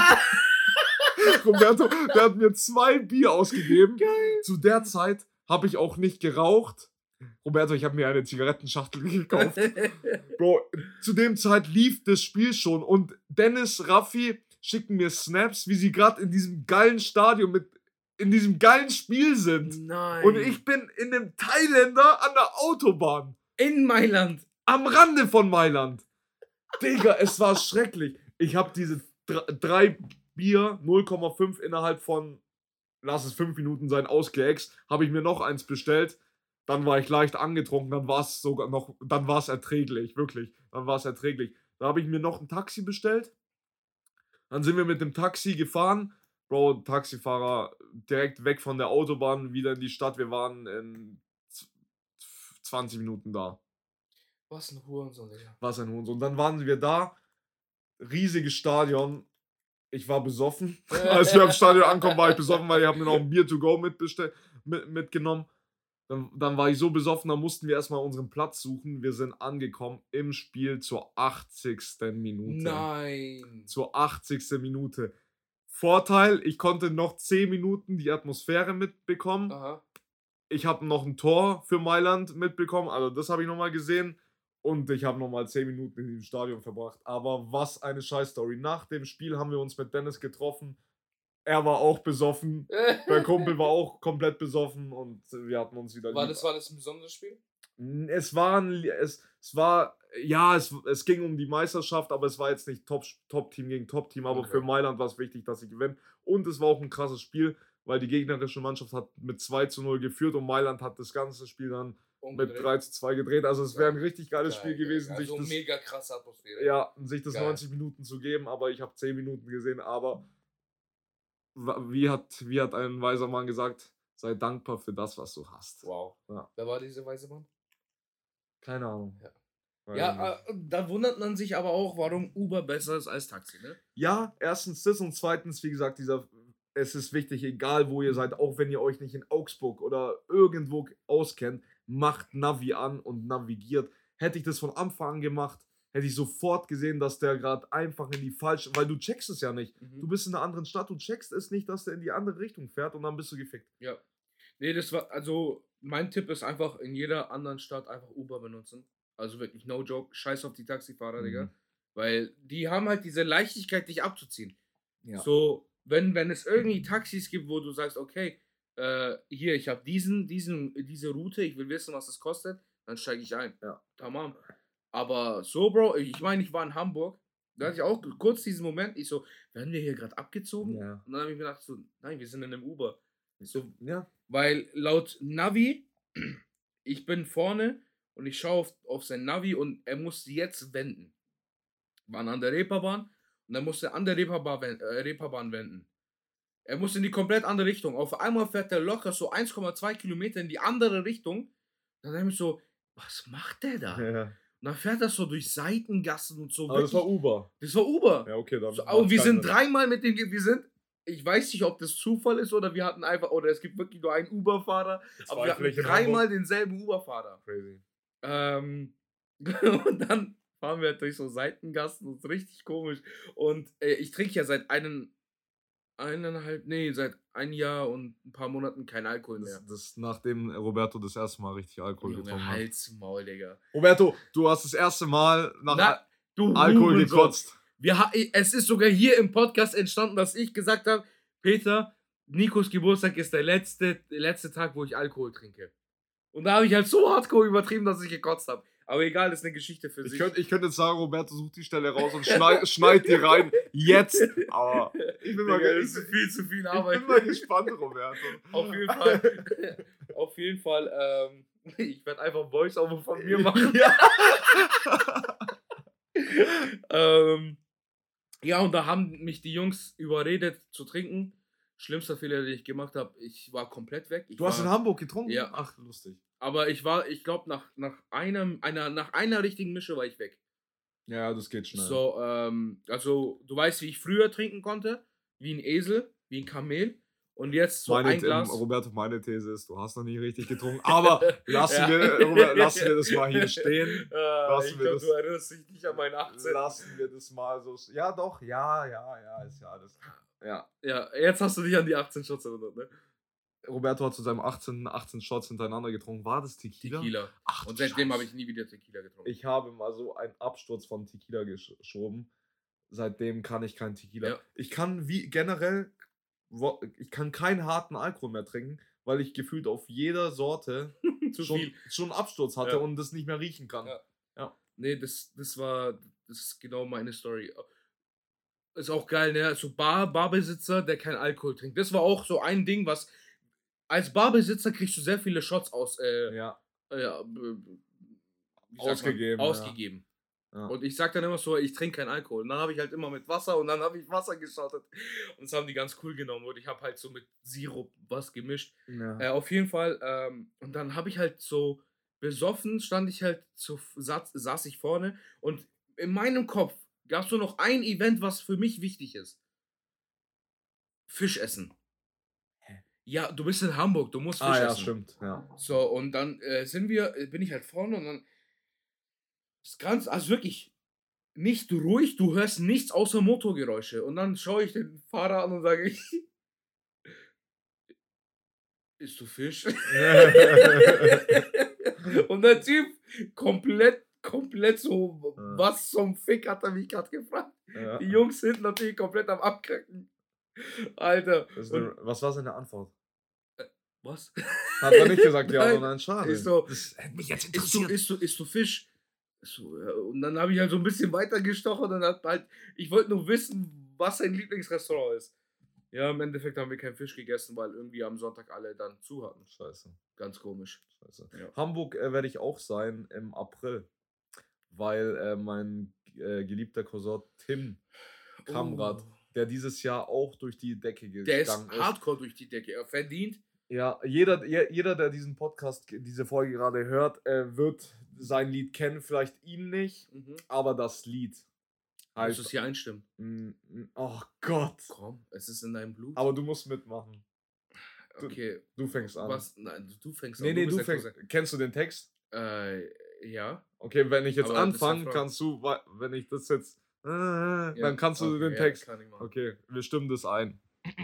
Roberto, der hat mir zwei Bier ausgegeben. Geil. Zu der Zeit habe ich auch nicht geraucht. Roberto, ich habe mir eine Zigarettenschachtel gekauft. Bro, zu dem Zeit lief das Spiel schon und Dennis, Raffi schicken mir Snaps, wie sie gerade in diesem geilen Stadion mit in diesem geilen Spiel sind. Nein. Und ich bin in dem Thailänder an der Autobahn. In Mailand. Am Rande von Mailand. Digga, es war schrecklich. Ich habe diese dr- drei Bier, null Komma fünf innerhalb von, lass es fünf Minuten sein, ausgeext. Habe ich mir noch eins bestellt. Dann war ich leicht angetrunken, dann war es sogar noch, dann war es erträglich, wirklich. Dann war es erträglich. Da habe ich mir noch ein Taxi bestellt. Dann sind wir mit dem Taxi gefahren. Bro, Taxifahrer direkt weg von der Autobahn, wieder in die Stadt. Wir waren in zwanzig Minuten da. Was ein Hurensohn, Digga. Was ein Hund. Und dann waren wir da. Riesiges Stadion. Ich war besoffen. Als wir am Stadion ankommen, war ich besoffen, weil ich habe mir noch ein Bier to go mitbestell- mit, mitgenommen. Dann, dann war ich so besoffen, dann mussten wir erstmal unseren Platz suchen. Wir sind angekommen im Spiel zur achtzigsten Minute. Nein. Zur achtzigsten Minute. Vorteil, ich konnte noch zehn Minuten die Atmosphäre mitbekommen. Aha. Ich habe noch ein Tor für Mailand mitbekommen, also das habe ich nochmal gesehen. Und ich habe nochmal zehn Minuten in diesem Stadion verbracht. Aber was eine Scheißstory. Nach dem Spiel haben wir uns mit Dennis getroffen. Er war auch besoffen. Der Kumpel war auch komplett besoffen und wir hatten uns wieder War lieb. das, war das ein besonderes Spiel? Es war, ein, es, es war, ja, es, es ging um die Meisterschaft, aber es war jetzt nicht Top, Top-Team gegen Top-Team, aber Okay. für Mailand war es wichtig, dass sie gewinnen. Und es war auch ein krasses Spiel, weil die gegnerische Mannschaft hat mit zwei zu null geführt und Mailand hat das ganze Spiel dann mit drei zu zwei gedreht. Also es wäre ein richtig geiles Geil, Spiel gewesen, also sich das, mega krasse Atmosphäre. ja, sich das Geil. neunzig Minuten zu geben, aber ich habe zehn Minuten gesehen. Aber wie hat, wie hat ein weiser Mann gesagt, sei dankbar für das, was du hast. Wow. Ja. Wer war dieser weise Mann? Keine Ahnung. Ja. Weiß Ja, nicht. äh, da wundert man sich aber auch, warum Uber besser ist als Taxi, ne? Ja, erstens das und zweitens, wie gesagt, dieser, es ist wichtig, egal wo ihr seid, auch wenn ihr euch nicht in Augsburg oder irgendwo auskennt, macht Navi an und navigiert. Hätte ich das von Anfang an gemacht, hätte ich sofort gesehen, dass der gerade einfach in die falsche, weil du checkst es ja nicht. Mhm. Du bist in einer anderen Stadt, du checkst es nicht, dass der in die andere Richtung fährt und dann bist du gefickt. Ja. Nee, das war, also mein Tipp ist einfach in jeder anderen Stadt einfach Uber benutzen. Also wirklich, no joke, scheiß auf die Taxifahrer, Mhm. Digga. Weil die haben halt diese Leichtigkeit, dich abzuziehen. Ja. So, wenn, wenn es irgendwie Taxis gibt, wo du sagst, okay, äh, hier, ich habe diesen, diesen, diese Route, ich will wissen, was es kostet, dann steige ich ein. Ja. Tamam. Aber so, Bro, ich meine, ich war in Hamburg, da hatte ich auch kurz diesen Moment, ich so, werden wir hier gerade abgezogen? Ja. Und dann habe ich mir gedacht, so, nein, wir sind in einem Uber. So, Ja. weil laut Navi, ich bin vorne und ich schaue auf, auf sein Navi und er muss jetzt wenden. Waren an der Reeperbahn und dann musste er an der Reeperbahn, wen- äh, Reeperbahn wenden. Er muss in die komplett andere Richtung. Auf einmal fährt er locker so eins Komma zwei Kilometer in die andere Richtung. Dann habe ich so, was macht der da? Ja. Und dann fährt das so durch Seitengassen und so. Aber das war wirklich- Uber. das war Uber. Ja, okay, dann. So, macht und wir keinen sind Sinn. dreimal mit dem, ge- wir sind, ich weiß nicht, ob das Zufall ist oder wir hatten einfach, oder es gibt wirklich nur einen Uber-Fahrer, Jetzt aber war wir ich hatten vielleicht in dreimal Hamburg. denselben Uber-Fahrer. Crazy. Ähm, und dann fahren wir halt durch so Seitengassen und es ist richtig komisch. Und äh, ich trinke ja seit einem, eineinhalb, nee, seit ein Jahr und ein paar Monaten kein Alkohol mehr. Das, das, nachdem Roberto das erste Mal richtig Alkohol Junge, getrunken hat. Halt's Maul, Digga. Roberto, du hast das erste Mal nach Na, Al du Alkohol Hurensohn. gekotzt. Wir ha es ist sogar hier im Podcast entstanden, dass ich gesagt habe, Peter, Nikos Geburtstag ist der letzte, der letzte Tag, wo ich Alkohol trinke. Und da habe ich halt so hardcore übertrieben, dass ich gekotzt habe. Aber egal, das ist eine Geschichte für Ich sich. könnte ich könnt jetzt sagen, Roberto, such die Stelle raus und schneid, schneid die rein. Jetzt. Aber ich bin, mal, Digga, ge- das ist viel zu viel ich Arbeit. bin mal gespannt, Roberto. Auf jeden Fall. Auf jeden Fall. Ähm, ich werde einfach Voice-Over von mir machen. Ja. ähm, ja, und da haben mich die Jungs überredet zu trinken. Schlimmster Fehler, den ich gemacht habe, ich war komplett weg. Ich Du hast war, in Hamburg getrunken? Ja. Ach, lustig. Aber ich war, ich glaube, nach, nach, einem, einer, nach einer richtigen Mische war ich weg. Ja, das geht schnell. So, ähm, also, du weißt, wie ich früher trinken konnte. Wie ein Esel, wie ein Kamel. Und jetzt so meine, ein Glas. ähm, Roberto, meine These ist, du hast noch nie richtig getrunken. Aber lassen, Ja. wir, Robert, lassen wir das mal hier stehen. Äh, Lassen ich wir glaube, das- du erinnerst dich nicht an meine achtzehn. Lassen wir das mal so. Ja, doch, ja, ja, ja, ist ja alles. Ja. Ja, jetzt hast du dich an die achtzehn Shots erinnert, ne? Roberto hat zu seinem achtzehnten achtzehn Shots hintereinander getrunken. War das Tequila? Tequila. Ach, Und seitdem Scheiße. habe ich nie wieder Tequila getrunken. Ich habe mal so einen Absturz von Tequila gesch- geschoben. Seitdem kann ich kein Tequila. Ja. Ich kann wie generell, wo- ich kann keinen harten Alkohol mehr trinken, weil ich gefühlt auf jeder Sorte Zu schon, viel. schon einen Absturz hatte Ja. und das nicht mehr riechen kann. Ja. Nee, das, das war, das ist genau meine Story. Ist auch geil, ne? So Bar, Barbesitzer, der kein Alkohol trinkt. Das war auch so ein Ding, was, als Barbesitzer kriegst du sehr viele Shots aus, äh, Ja. äh, ja, b- b- wie sagt man? Ausgegeben, ja. Ausgegeben. Ja. Und ich sag dann immer so, ich trinke keinen Alkohol. Und dann habe ich halt immer mit Wasser und dann habe ich Wasser geschottet. Und das haben die ganz cool genommen. Und ich habe halt so mit Sirup was gemischt. Ja. Äh, auf jeden Fall. Ähm, und dann habe ich halt so besoffen, stand ich halt, so, saß, saß ich vorne. Und in meinem Kopf gab es nur noch ein Event, was für mich wichtig ist. Fisch essen. Ja, du bist in Hamburg, du musst Fisch Ah ja, essen. stimmt. Ja. So, und dann äh, sind wir, äh, bin ich halt vorne und dann ist ganz, also wirklich nicht ruhig, du hörst nichts außer Motorgeräusche. Und dann schaue ich den Fahrer an und sage ich, isst du Fisch? Und der Typ komplett, komplett so, Ja. was zum Fick hat er mich gerade gefragt. Ja. Die Jungs sind natürlich komplett am Abkacken. Alter. Das ist Und, eine, was war seine Antwort? was? Hat er nicht gesagt, ja Nein. oder nein, schade. Ist so, das hätte mich jetzt Isst du, isst du, isst du Fisch? So, ja. Und dann habe ich halt so ein bisschen weiter gestochen und hat halt, ich wollte nur wissen, was sein Lieblingsrestaurant ist. Ja, im Endeffekt haben wir keinen Fisch gegessen, weil irgendwie am Sonntag alle dann zu hatten. Scheiße. Ganz komisch. Scheiße. Ja. Hamburg äh, werde ich auch sein im April, weil äh, mein äh, geliebter Cousin Tim Kamrat, Oh. der dieses Jahr auch durch die Decke Der ist gegangen ist. hardcore durch die Decke. Er verdient. Ja, jeder, je- jeder, der diesen Podcast, diese Folge gerade hört, äh, wird sein Lied kennen, vielleicht ihn nicht, Mhm. aber das Lied Musst heißt... du es hier einstimmen? Mm, mm, Oh Gott. Komm, es ist in deinem Blut. Aber du musst mitmachen. du- okay. Du fängst an. Was? Nein, du fängst Nee, an. nee, bist du der fängst. Kennst du den Text? Cousin. Äh, ja. Okay, wenn ich jetzt Aber das ist anfange, ja Frage. kannst du, wa- wenn ich das jetzt, äh, ja. dann kannst du okay, den ja, Text. kann ich machen. Okay, wir stimmen das ein.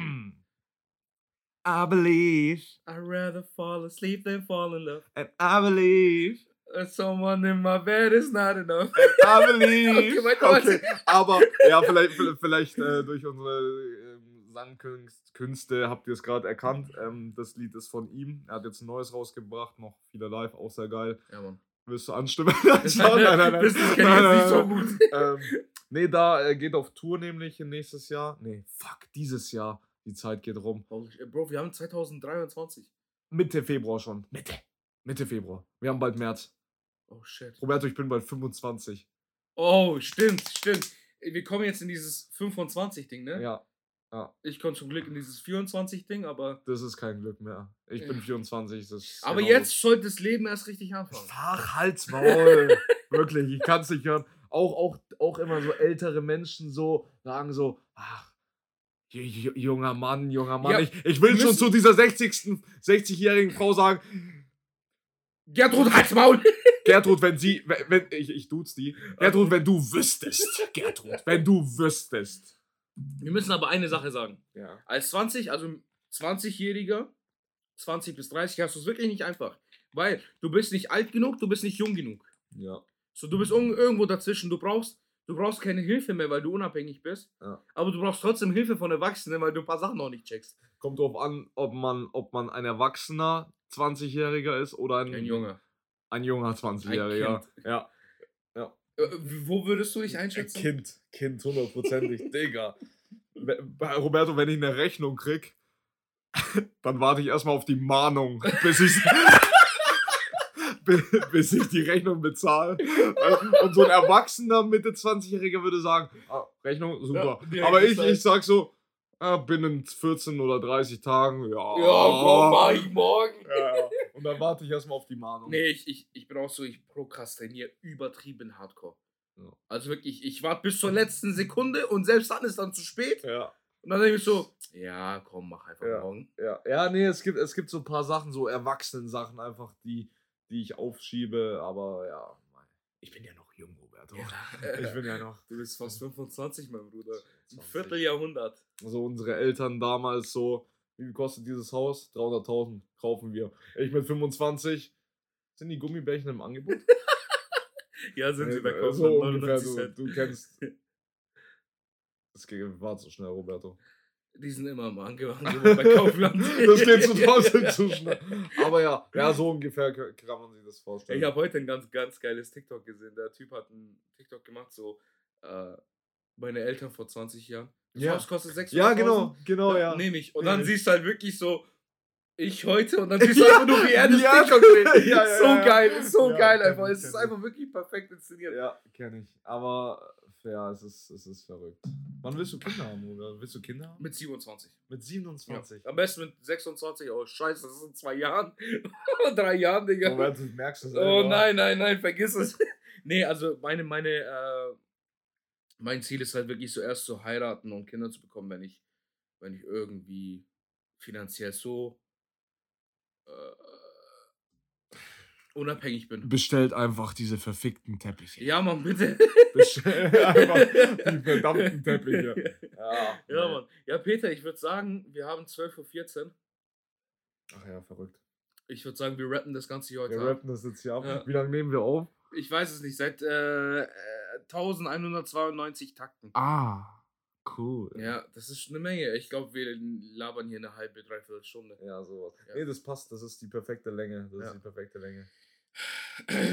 I believe, I'd rather fall asleep than fall in love. and I believe, And someone in my bed is not enough. I believe. Okay, weiter, Okay, aber ja, vielleicht, vielleicht äh, durch unsere ähm, Sangkünste habt ihr es gerade erkannt. Ähm, das Lied ist von ihm. Er hat jetzt ein neues rausgebracht, noch viele live, auch sehr geil. Ja, Mann. Willst du anstimmen? nein, nein, nein, nein. Das kenn ich Nein, jetzt nicht so nein, gut. ähm, nee, da äh, geht auf Tour nämlich nächstes Jahr. Nee, fuck, dieses Jahr. Die Zeit geht rum. Holy shit, Bro, wir haben zwanzig dreiundzwanzig. Mitte Februar schon. Mitte. Mitte Februar. Wir haben bald März. Oh shit. Roberto, ich bin bald fünfundzwanzig. Oh, stimmt, stimmt. Wir kommen jetzt in dieses fünfundzwanzig-Ding, ne? Ja, ja. Ich komme zum Glück in dieses vierundzwanzig-Ding, aber. Das ist kein Glück mehr. Ich bin Ja. vierundzwanzig. Das ist Aber genau jetzt sollte das Leben erst richtig anfangen. Ach, halt's Maul. Wirklich, ich kann's nicht hören. Auch, auch, auch immer so ältere Menschen so sagen so, ach, j- j- junger Mann, junger Mann. Ja, ich, ich will wir schon müssen- zu dieser sechzigsten sechzigjährigen Frau sagen, Gertrud, halt's Maul! Gertrud, wenn sie, wenn, wenn ich, ich duze die, Gertrud, wenn du wüsstest, Gertrud, wenn du wüsstest. Wir müssen aber eine Sache sagen. Ja. Als zwanzig, also zwanzigjähriger, zwanzig bis dreißig, hast du es wirklich nicht einfach. Weil du bist nicht alt genug, du bist nicht jung genug. Ja. So, du bist un- irgendwo dazwischen. Du brauchst, du brauchst keine Hilfe mehr, weil du unabhängig bist. Ja. Aber du brauchst trotzdem Hilfe von Erwachsenen, weil du ein paar Sachen noch nicht checkst. Kommt drauf an, ob man, ob man ein erwachsener zwanzigjähriger ist oder ein, Ein Junge. ein junger zwanzigjähriger. Kind. Ja. Äh, wo würdest du dich einschätzen? Kind, Kind, hundertprozentig, Digga. We- Bei Roberto, wenn ich eine Rechnung krieg, dann warte ich erstmal auf die Mahnung, bis ich, bi- bis ich die Rechnung bezahle. Und so ein erwachsener Mitte zwanzigjähriger würde sagen, ah, Rechnung, super. Ja, direkt Aber ich, bezahlt. ich sag so, ah, binnen vierzehn oder dreißig Tagen, ja. Ja, komm, mach ich morgen. Ja, ja. Und dann warte ich erstmal auf die Mahnung. Nee, ich, ich, ich bin auch so, ich prokrastiniere übertrieben hardcore. Ja. Also wirklich, ich warte bis zur letzten Sekunde und selbst dann ist dann zu spät. Ja. Und dann denke ich so, ja, komm, mach einfach Ja. morgen. Ja, ja, nee, es gibt, es gibt so ein paar Sachen, so Erwachsenen-Sachen einfach, die, die ich aufschiebe, aber ja, ich bin ja noch jung, Roberto. Ich bin ja noch Du bist fast fünfundzwanzig, mein Bruder. Ein zwanzig. Vierteljahrhundert. So unsere Eltern damals so, wie viel kostet dieses Haus? dreihunderttausend kaufen wir. Ich mit fünfundzwanzig, sind die Gummibärchen im Angebot? Ja, sind sie bei Äh, Kaufland, so ungefähr, neunundneunzig du, Cent. du kennst. Das geht, war so schnell, Roberto. Die sind immer im Angebot bei Kaufland. Das geht zu trotzdem zu schnell. Aber ja, ja, so ungefähr k- kann man sich das vorstellen. Ich habe heute ein ganz, ganz geiles TikTok gesehen. Der Typ hat ein TikTok gemacht, so äh, meine Eltern vor zwanzig Jahren. Das Ja. Haus kostet Ja, sechshunderttausend. genau, genau, ja. Nehme ich. Und Nehm dann ich. siehst du halt wirklich so, ich heute und dann siehst du Ja, einfach nur, wie er das ja. TikTok dreht. Ja, ja, so ja. geil, ist so Ja, geil kenn einfach. ich, Es ist kenn ich. einfach wirklich perfekt inszeniert. Ja, kenne ich. Aber ja, es ist, es ist verrückt. Wann willst du Kinder haben, oder? Willst du Kinder haben? Mit siebenundzwanzig. Mit Ja. siebenundzwanzig. Am besten mit sechsundzwanzig. Oh, scheiße, das ist in zwei Jahren. Drei Jahren, Digga. Moment, du merkst es Oh nein, nein, nein, vergiss es. Nee, also meine, meine, äh, mein Ziel ist halt wirklich so erst zu heiraten und Kinder zu bekommen, wenn ich, wenn ich irgendwie finanziell so äh, unabhängig bin. Bestellt einfach diese verfickten Teppiche. Ja, Mann, bitte. Bestellt einfach die verdammten Teppiche. Ja, Ja, Mann. Ja, Peter, ich würde sagen, wir haben zwölf Uhr vierzehn. Ach ja, verrückt. Ich würde sagen, wir rappen das Ganze hier heute Wir ab. rappen das jetzt hier ab. Ja. Wie lange nehmen wir auf? Ich weiß es nicht, seit äh, äh, elfhundertzweiundneunzig Takten. Ah, cool. Ja, das ist eine Menge. Ich glaube, wir labern hier eine halbe, dreiviertel Stunde. Ja, sowas. Ja. Nee, das passt. Das ist die perfekte Länge. Das Ja. ist die perfekte Länge.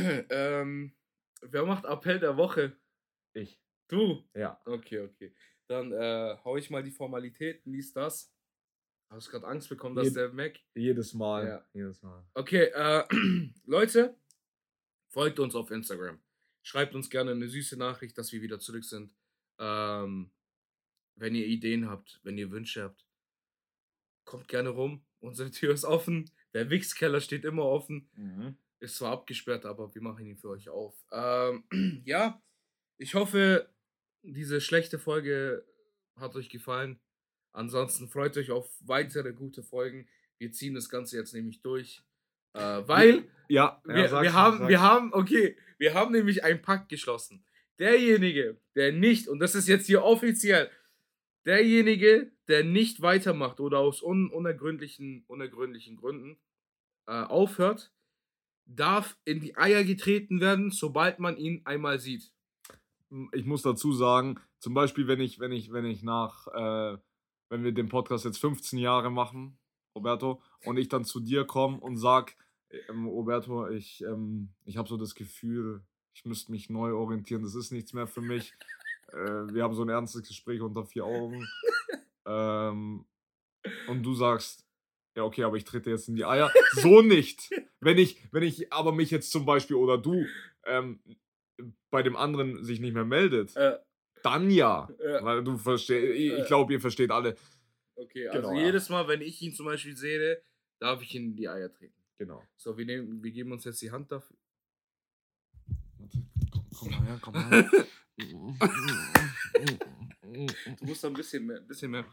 ähm, wer macht Appell der Woche? Ich. Du? Ja. Okay, okay. Dann äh, hau ich mal die Formalitäten, lies das. Hast du gerade Angst bekommen, dass Jed- der Mac... Jedes Mal. Ja. Jedes Mal. Okay, äh, Leute, folgt uns auf Instagram. Schreibt uns gerne eine süße Nachricht, dass wir wieder zurück sind. Ähm, wenn ihr Ideen habt, wenn ihr Wünsche habt, kommt gerne rum. Unsere Tür ist offen. Der Wichskeller steht immer offen. Mhm. Ist zwar abgesperrt, aber wir machen ihn für euch auf. Ähm, ja, ich hoffe, diese schlechte Folge hat euch gefallen. Ansonsten freut euch auf weitere gute Folgen. Wir ziehen das Ganze jetzt nämlich durch. Äh, weil Ja, wir, ja, sag's, wir, haben, sag's. wir haben, okay, wir haben nämlich einen Pakt geschlossen. Derjenige, der nicht, und das ist jetzt hier offiziell, derjenige, der nicht weitermacht oder aus un unergründlichen, unergründlichen Gründen äh, aufhört, darf in die Eier getreten werden, sobald man ihn einmal sieht. Ich muss dazu sagen, zum Beispiel, wenn ich, wenn ich, wenn ich nach, äh, wenn wir den Podcast jetzt fünfzehn Jahre machen, Roberto, und ich dann zu dir komme und sag, ähm, Roberto, ich, ähm, ich habe so das Gefühl, ich müsste mich neu orientieren, das ist nichts mehr für mich. Äh, wir haben so ein ernstes Gespräch unter vier Augen. ähm, und du sagst, ja, okay, aber ich trete jetzt in die Eier. So nicht. Wenn ich, wenn ich aber mich jetzt zum Beispiel oder du ähm, bei dem anderen sich nicht mehr meldet, Äh, dann ja. Ja. Weil du verstehst, ich, Äh. ich glaube, ihr versteht alle. okay, also Genau, ja. jedes Mal, wenn ich ihn zum Beispiel sehe, darf ich ihn in die Eier treten. Genau. So, wir, nehmen, wir geben uns jetzt die Hand dafür. Komm, komm mal her, komm mal her. Du musst da ein bisschen mehr. Ein bisschen mehr.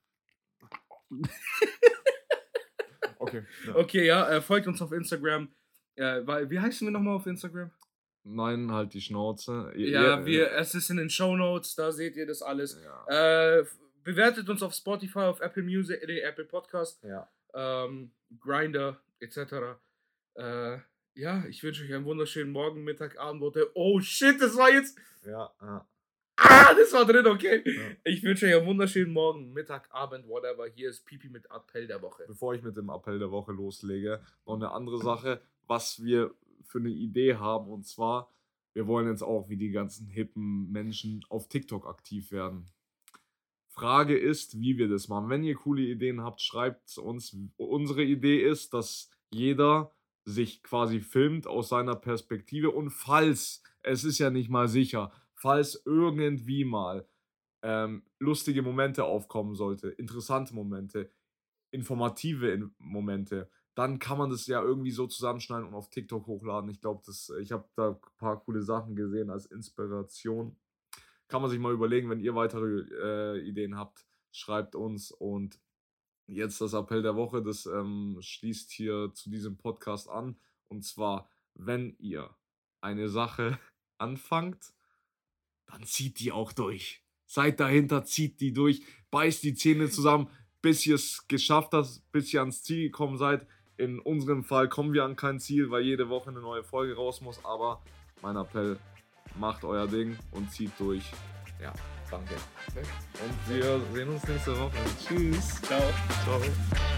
Okay. Ja. Okay, ja, äh, folgt uns auf Instagram. Äh, weil, wie heißen wir nochmal auf Instagram? Nein, halt die Schnauze. Ihr- Ja, ihr- wir, es ist in den Shownotes, da seht ihr das alles. Ja. Äh, bewertet uns auf Spotify, auf Apple Music, äh, Apple Podcast, ja. ähm, Grindr, et cetera. Äh, ja, ich wünsche euch einen wunderschönen Morgen, Mittag, Abend, Worte. Oh shit, das war jetzt. Ja, ja. Ah, das war drin, okay. Ja. Ich wünsche euch einen wunderschönen Morgen, Mittag, Abend, whatever. Hier ist Pipi mit Appell der Woche. Bevor ich mit dem Appell der Woche loslege, noch eine andere Sache, was wir für eine Idee haben. Und zwar, wir wollen jetzt auch wie die ganzen hippen Menschen auf TikTok aktiv werden. Frage ist, wie wir das machen. Wenn ihr coole Ideen habt, schreibt uns. Unsere Idee ist, dass jeder sich quasi filmt aus seiner Perspektive und falls, es ist ja nicht mal sicher, falls irgendwie mal ähm, lustige Momente aufkommen sollte, interessante Momente, informative in Momente, dann kann man das ja irgendwie so zusammenschneiden und auf TikTok hochladen. Ich glaube, ich habe da ein paar coole Sachen gesehen als Inspiration. Kann man sich mal überlegen, wenn ihr weitere äh, Ideen habt, schreibt uns. Und jetzt das Appell der Woche, das ähm, schließt hier zu diesem Podcast an. Und zwar, wenn ihr eine Sache anfangt, dann zieht die auch durch. Seid dahinter, zieht die durch, beißt die Zähne zusammen, bis ihr es geschafft habt, bis ihr ans Ziel gekommen seid. In unserem Fall kommen wir an kein Ziel, weil jede Woche eine neue Folge raus muss. Aber mein Appell, macht euer Ding und zieht durch. Ja, danke. Und wir sehen uns nächste Woche. Tschüss. Ciao. Ciao.